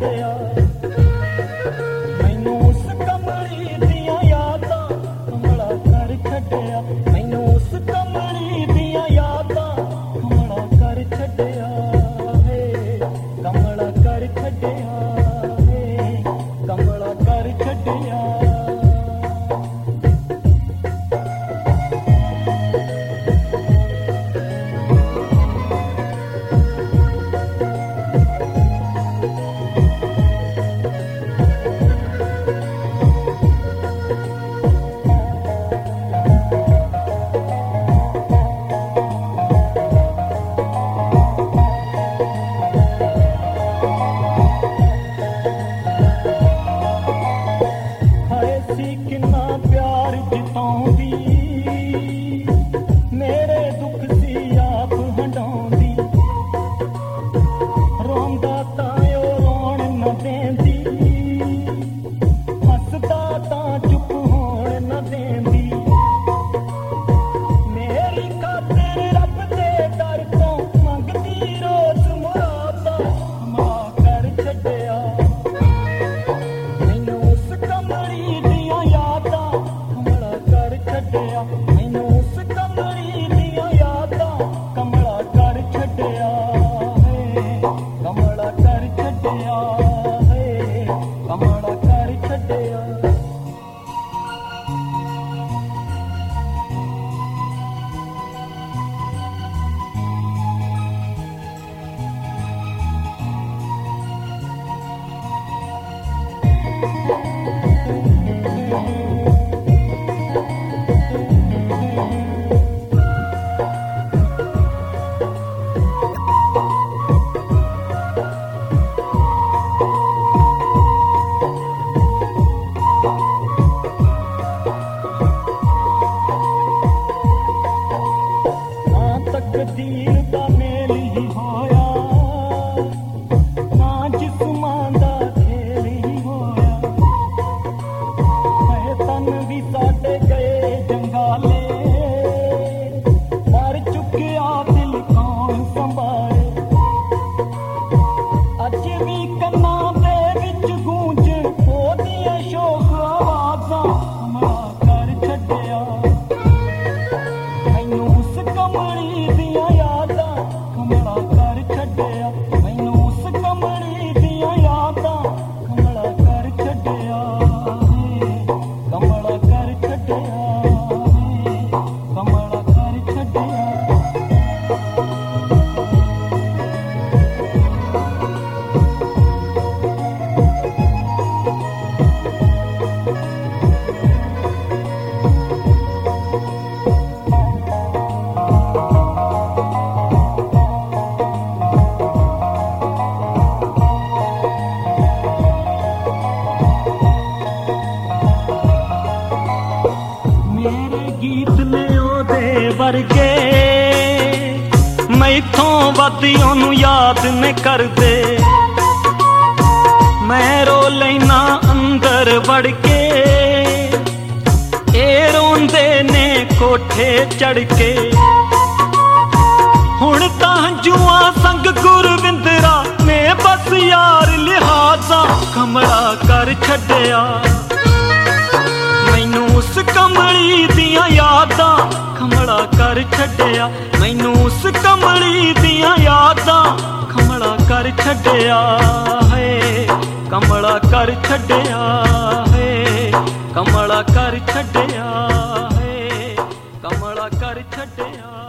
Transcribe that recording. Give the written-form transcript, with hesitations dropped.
ਛੱਡਿਆ ਮੈਨੂੰ ਉਸ ਕਮਲੀ ਦੀਆਂ ਯਾਦਾਂ ਕਮਲਾ ਕਰ ਛੱਡਿਆ ਮੈਨੂੰ ਉਸ ਕਮਲੀ ਦੀਆਂ ਯਾਦਾਂ ਕਮਲਾ ਕਰ ਛੱਡਿਆ ਵੇ ਕਮਲਾ ਕਰ ਛੱਡਿਆ ਵੇ ਕਮਲਾ ਕਰ ਛੱਡਿਆ किन्ना प्यार जिताउंदी मेरे दुख सी आप हंडाउंदी रोंदा तां ओ रोण न देंदी हसदा तां चुप होण न देंदी मेरी खातिर रब दे दर तों मंगदी रोज मुरादा कमला कर छड्डिया मैनू उस कमली ਮੈਨੂੰ ਉਸ ਕਮਲੀ ਦੀਆਂ ਯਾਦਾਂ ਕਮਲਾ ਕਰ ਛੱਡਿਆ ਹੈ ਕਮਲਾ ਕਰ ਛੱਡਿਆ ਹੈ ਕਮਲਾ ਕਰ ਛੱਡਿਆ ਤਕਦੀਰ ਦਾ ਮੇਲ ਹੀ ਹੋਇਆ ਨਾ ਜਿਸਮਾਂ ਦਾ ਖੇਲ ਹੀ ਹੋਇਆ ਹੈ ਤਨ ਵੀ ਸਾਡੇ ਗਏ ਜੰਗਾਲੇ ਮਰ ਚੁੱਕਿਆ ਦਿਲ ਕੌਣ ਸੰਭਾਲੇ ਅੱਜ ਵੀ ਕੰਨਾਂ ਦੇ ਵਿੱਚ ਗੂੰਜ ਉਹਦੀਆਂ ਸ਼ੋਕ ਆਵਾਜ਼ਾਂ ਕਮਲਾ ਕਰ ਛੱਡਿਆ ਮੈਨੂੰ ਉਸ ਕਮਲੀ ਦੀਆਂ ਯਾਦਾਂ ਕਮਲਾ ਕਰ ਛੱਡਿਆ ਮੈਨੂੰ ਉਸ ਕਮਲੀ ਦੀਆਂ ਯਾਦਾਂ ਕਮਲਾ ਕਰ ਛੱਡਿਆ ਕਮਲਾ ਕਰ ਛੱਡਿਆ ਕਮਲਾ ਕਰ ਛੱਡਿਆ ਮੇਰੇ ਗੀਤ ਨੇ ਉਹਦੇ ਵਰਗੇ ਮੈਥੋਂ ਵੱਧ ਉਹਨੂੰ ਯਾਦ ਨੇ ਕਰਦੇ ਮੈਂ ਰੋ ਲੈਨਾ ਅੰਦਰ ਵੜ ਕੇ ਇਹ ਰੋਂਦੇ ਨੇ ਕੋਠੇ ਚੜ ਕੇ ਹੁਣ ਤਾਂ ਹੰਝੂਆਂ ਸੰਗ ਗੁਰਵਿੰਦਰਾ ਨੇ ਬਸ ਯਾਰ ਲਿਹਾਜ਼ਾ ਕਮਲਾ ਕਰ ਛੱਡਿਆ ਮੈਨੂੰ ਉਸ ਕਮਲੀ ਦੀਆਂ ਯਾਦਾਂ ਕਮਲਾ ਕਰ ਛੱਡਿਆ ਮੈਨੂੰ ਉਸ ਕਮਲੀ ਦੀਆਂ ਯਾਦਾਂ ਕਮਲਾ ਕਰ ਛੱਡਿਆ ਹੈ ਕਮਲਾ ਕਰ ਛੱਡਿਆ ਹੈ ਕਮਲਾ ਕਰ ਛੱਡਿਆ ਹੈ ਕਮਲਾ ਕਰ ਛੱਡਿਆ